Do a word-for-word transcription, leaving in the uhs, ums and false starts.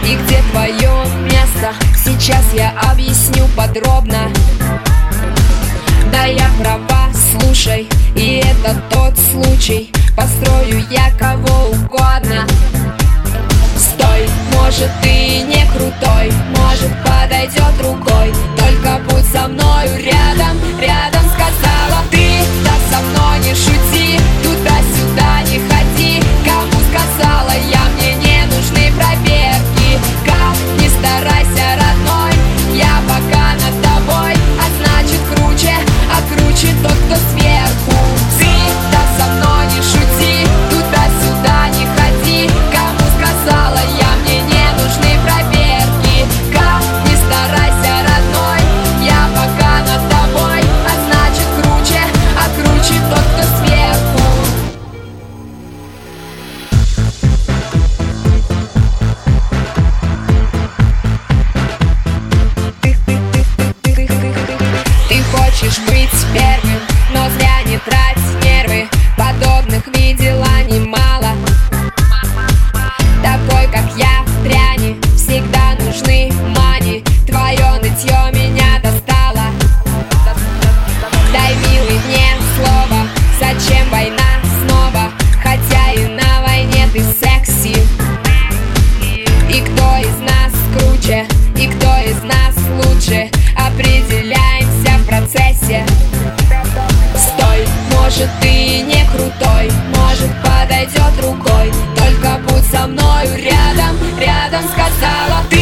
И где твое место? Сейчас я объясню подробно. Да, я права, слушай, и это тот случай. Построю я кого угодно. Стой, может ты не крутой, может подойдет другой, только будь со мною рядом, рядом, сказала ты. Да со мной не шути, туда-сюда не ходи. Кому сказала я, мне не нужны проверки. Как не старайся, родной, я пока над тобой, а значит круче, а круче тот, кто сверху. Ты, да со мной не шути, туда-сюда не ходи. Кому сказала я, мне не нужны проверки. Как не старайся, родной, я пока над тобой, а значит круче, а круче тот, кто сверху. Ты хочешь быть первым, но зря не трать нервы. Подобных видела немало. Такой, как я, дряни, всегда нужны мани. Твое нытье меня достало. Дай, милый, мне слово, зачем война снова? Хотя и на войне ты секси. И кто из нас круче, и кто из нас лучше, определяемся в процессе. Стой, может ты не крутой, может подойдет другой, только будь со мною рядом, рядом, сказала ты.